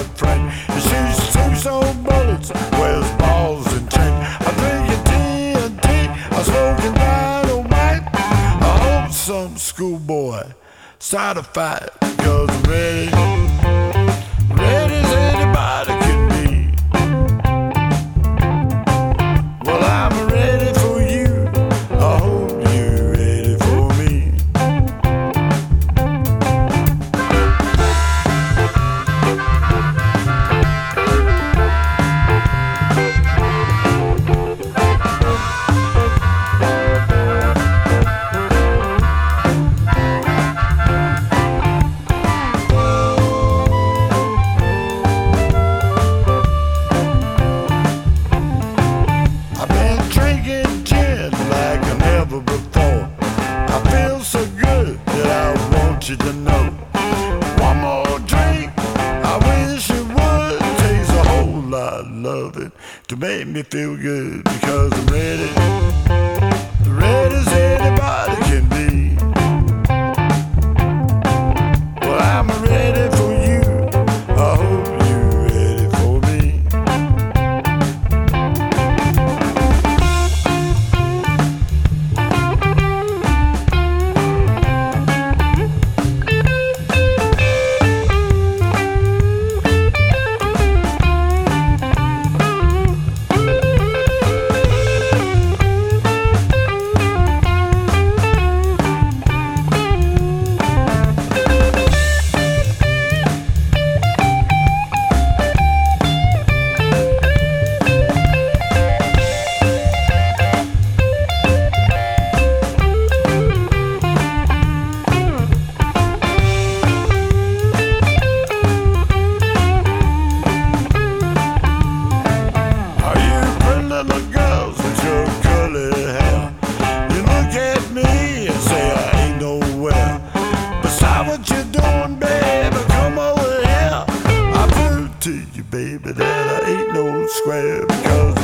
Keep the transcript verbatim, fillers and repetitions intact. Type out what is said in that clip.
my friend. He shoots tombstone bullets, wears balls and chain. I'm drinking T N T, I'm smoking dynamite. I hope some schoolboy start a fight, because I'm ready, ready as anybody can be. Well, I'm ready for you, I hope you're ready for me. I've been drinking gin like I never before. I feel so good that I want you to know. One more drink, I wish it would. Takes a whole lot of loving to make me feel good, because I'm ready, ready as anybody can be. Well, I'm ready for you, I hope you're ready for me. Little girls with your curly hair, you look at me and say I ain't nowhere. But stop what you're doing, baby, come over here. I prove to you, baby, that I ain't no square, because